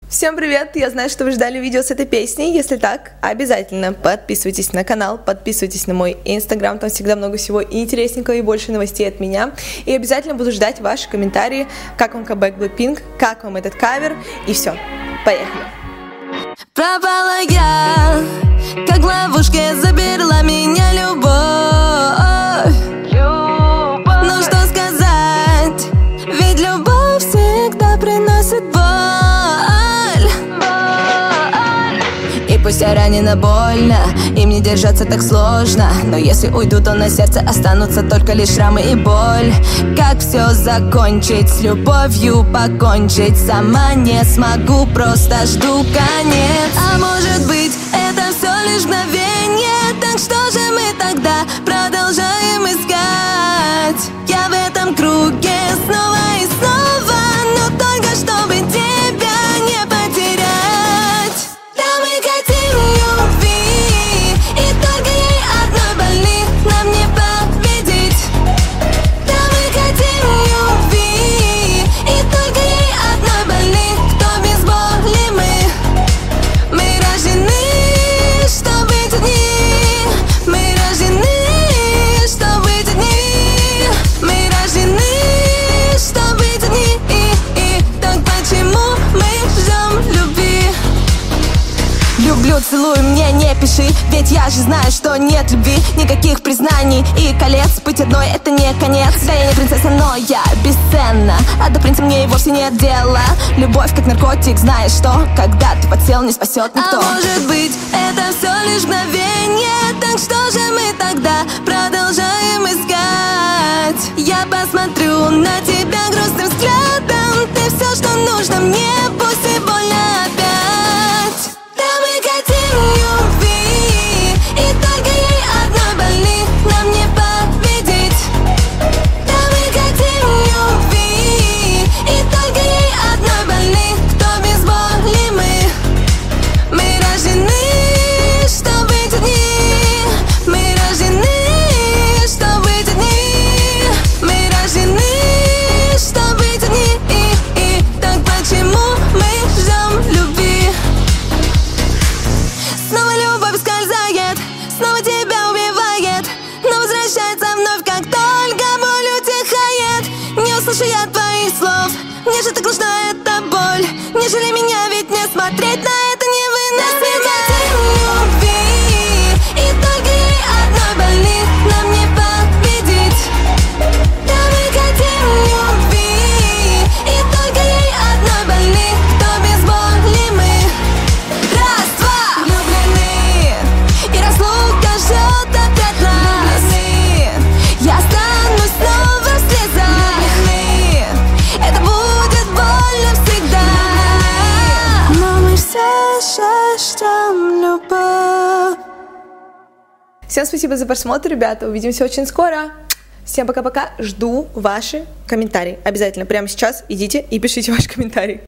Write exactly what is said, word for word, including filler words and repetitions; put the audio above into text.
Всем привет! Я знаю, что вы ждали видео с этой песней. Если так, обязательно подписывайтесь на канал, подписывайтесь на мой инстаграм. Там всегда много всего интересненького и больше новостей от меня. И обязательно буду ждать ваши комментарии, как вам камбэк Blackpink, как вам этот кавер. И все, поехали! Пропала я, как в ловушке заберла меня любовь. Ну что сказать, ведь любовь всегда приносит боль. И пусть я ранена больно, и мне держаться так сложно, но если уйду, то на сердце останутся только лишь шрамы и боль. Как все закончить, с любовью покончить, сама не смогу, просто жду конец. А может быть, это все лишь мгновение, так что же мы тогда продолжаем искать? Я в этом круге снова и снова, но только чтобы тебя не потерять. Да, мы хотим любви, и только ей одной больных нам не победить. Да, мы хотим любви, и только ей одной больных, кто без боли мы. Мы рождены, чтобы быть одни. Мы рождены, чтобы быть одни. Мы рождены, чтобы быть одни. И, и так почему мы ждем любви? Люблю, целуй, мне не пиши, ведь я же знаю, что нет любви. Никаких признаний и колец, быть одной это не конец. Да, я не принцесса, но я бесценна, а до принца мне и вовсе нет дела. Любовь как наркотик, знаешь что, когда ты подсел, не спасет никто. А может быть, это все лишь мгновение, так что же мы тогда продолжаем искать? Я посмотрю на тебя грустным взглядом, ты все, что нужно мне, пусть и больно опять. Да, мы хотим любви, и только ей одной больных нам не победить. Да, мы хотим любви, и только ей одной больных, кто без боли мы. Мы рождены, чтобы быть одни. Мы рождены, чтобы быть одни. Мы рождены, чтобы быть одни. И, и так почему мы ждем любви? Снова любовь скользает, снова тебя убивает, но возвращается вновь, как только боль утихает. Не услышу я твоих слов, мне же так нужна эта боль. Не жалей меня, ведь не смотреть на это невыносимо. Мы хотим любви, и только ей одной больных нам не победить. Да, мы хотим любви, и только ей одной больных, кто без боли мы. Раз, два, влюблены, и разлука ждет опять нас. Влюблены, я останусь снова в слезах. Влюблены, это будет больно всегда. Но мы все же ждем любовь. Всем спасибо за просмотр, ребята. Увидимся очень скоро. Всем пока-пока. Жду ваши комментарии. Обязательно прямо сейчас идите и пишите ваши комментарии.